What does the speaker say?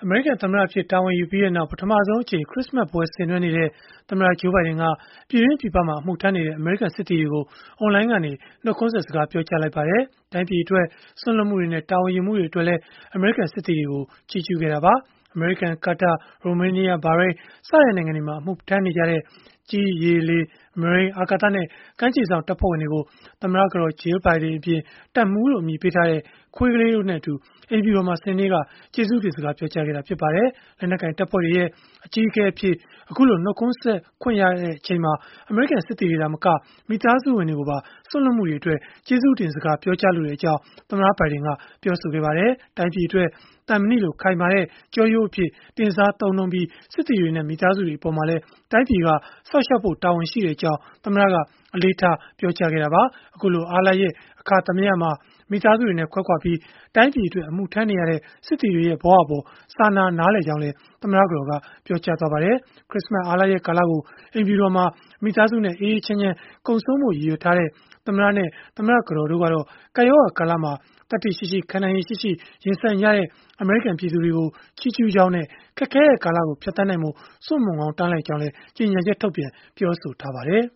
အမေရိကန်သမ္မတအဖြစ် တာဝန်ယူပြီးနောက် ပထမဆုံးအကြိမ် ခရစ္စမတ်ပွဲ ဆင်နွှဲနေတဲ့ သမ္မတ Joe Biden က ပြည်တွင်းပြည်ပမှာ အမှုထမ်းနေတဲ့ အမေရိကန်စစ်သည်တွေကို အွန်လိုင်းကနေ နှုတ်ခွန်းဆက်စကား ပြောကြားလိုက်ပါတယ်။ တိုင်းပြည်အတွက် စွန့်လွှတ်မှုတွေနဲ့ တာဝန်ယူမှုတွေအတွက်လည်း အမေရိကန်စစ်သည်တွေကို ချီးကျုးခဲ့တာပါ။ အမေရိကန်၊ ကာတာ၊ ရိုမေးနီးယား၊ ဘာရိမ်း စတဲ့နိုင်ငံတွေမှာ အမှုထမ်းနေကြတဲ့ ကြည်း၊ ရေ၊ လေ၊ မရိန်း၊ အာကာသနဲ့ ကမ်းခြေစောင့် တပ်ဖွဲ့ဝင်တွေကို သမ္မတကတော် Jill Biden အပြင်၊ တပ်မှူးလို့ အမည်ပေးထားတဲ့ ခွေးကလေးတို့နဲ့အတူ အိမ်ဖြူတော်မှာ စနေနေ့က ကျေးဇူးတင်စကား ပြောကြားခဲ့တာ ဖြစ်ပါတယ်။ လက်နက်ကိုင်တပ်ဖွဲ့တွေရဲ့ အကြီးအကဲအဖြစ် အခုလို နှုတ်ခွန်းဆက်ခွင့်ရချိန်မှာ အမေရိကန်စစ်သည်တွေ သာမက မိသားစုဝင်တွေကိုပါ စွန့်လွှတ်မှုတွေအတွက် ကျေးဇူးတင်စကား ပြောကြားလိုကြောင်း သမ္မတဘိုင်ဒင်က ပြောဆိုခဲ့ပါတယ်။ တိုင်းပြည်အတွက် သံမဏိလို ခိုင်မာတဲ့ ကျောရိုးအဖြစ် တင်စားသုံးနှုန်းပြီး၊ စစ်သည်တွေနဲ့ မိသားစုတွေ အပေါ်မှာလည်း တိုင်းပြည်က စောင့်ရှောက်ဖို့ တာဝန်ရှိကြောင်း သမ္မတက အလေးထား ပြောကြားခဲ့တာပါ။ အခုလို အားလပ်ရက် အခါသမယမှာ မိသားစုတွေနဲ့ ခွဲခွာပြီး တိုင်းပြည်အတွက် အမှုထမ်းနေရတဲ့ စစ်သည်တွေရဲ့ ဘဝအပေါ် စာနာနားလည်ကြောင်းလည်း သမ္မတကတော်က ပြောကြားခဲ့ပါတယ်။ ခရစ္စမတ် အားလပ်ရက်ကာလကို အိမ်ဖြူတော်မှာ မိသားစုနဲ့ အေးအေးချမ်းချမ်း ကုန်ဆုံးဖို့ ရည်ရွယ်ထားတဲ့ သမ္မတနဲ့ သမ္မတကတော် တို့ကတော့ ကပ်ရောဂါကာလမှာ သတ္တိရှိရှိ၊ ခံနိုင်ရည်ရှိရှိ ရင်ဆိုင်နေကြတဲ့ အမေရိကန် ပြည်သူတွေကို ချီးကျုးကြောင်းနဲ့ ခက်ခဲတဲ့ကာလကို ဖြတ်သန်းနိုင်ဖို့ ဆုမွန်ကောင်း တောင်းလိုက်ကြောင်းလည်း ကြေညာချက်ထုတ်ပြန် ပြောဆိုထားပါတယ်။